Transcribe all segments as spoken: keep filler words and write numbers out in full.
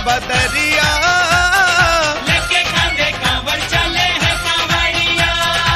बदरिया, लेके कांधे कांवर चले हैं कांवरिया।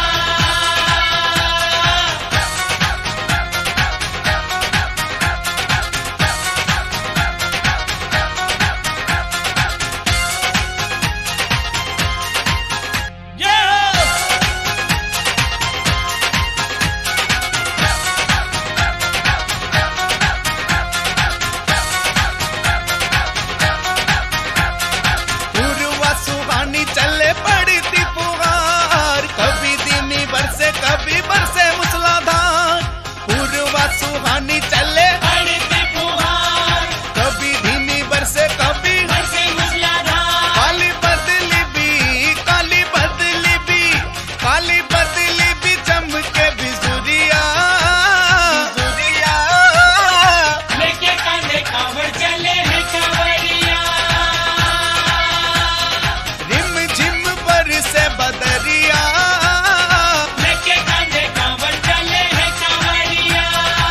पूर्वा सुहानी चले पड़ती पुकार, कभी धीमी बरसे कभी बरसे मूसलाधार। पूर्वा सुहानी चले पड़ती फुहार, कभी धीमी बरसे कभी बरसे मूसलाधार। काली बदली भी, काली बदली भी, काली बदली भी चमके बिजुरिया, बिजुरिया। लेके कांधे कांवर चले हैं कांवरिया। रिम झिम बरसे बदरिया, लेके कांधे कांवर चले हैं कांवरिया।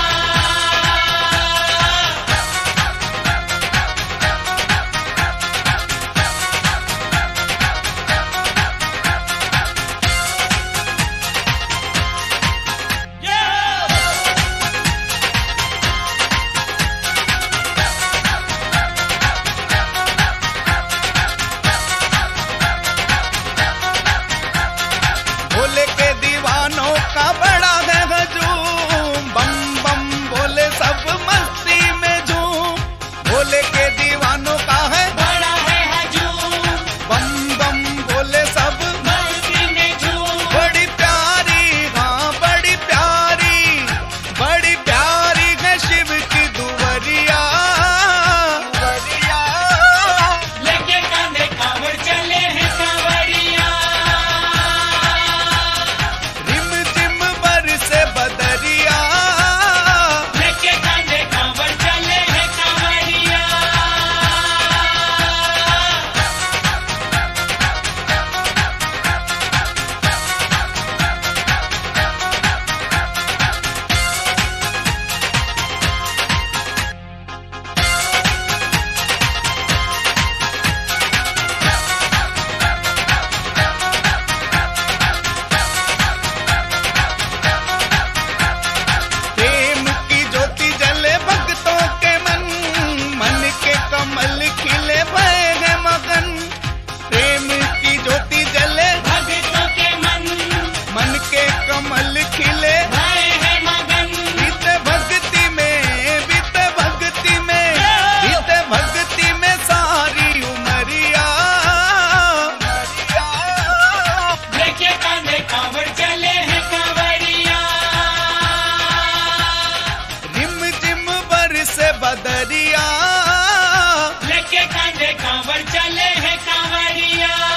भोले के दीवानों का बड़ा है हजूम, बम बम बोले सब मस्ती में झूम। भोले के दीवानों का है बड़ा है हजूम, बम बम बोले सब, मस्ती में झूम। बड़ी प्यारी, हाँ बड़ी प्यारी, बड़ी प्यारी है शिव की दुवरिया, दुवरिया। लेके कांधे कांवर चले हैं कांवरिया। रिम झिम बरसे बदरिया, लेके कांधे कांवर चले हैं कांवरिया। प्रेम की ज्योति जले भक्तों के मन, मन के कमल खिले भय है मगन। प्रेम की ज्योति जले भक्तों के मन, मन के कमल खिले, भय है मगन। बीते भक्ति में, बीते भक्ति में, बीते भक्ति में सारी उमरिया, उमरिया। लेके कांधे कांवर चले हैं कांवरिया। रिम झिम बरसे बदरिया, लेके कांधे कांवर चले हैं कांवरिया।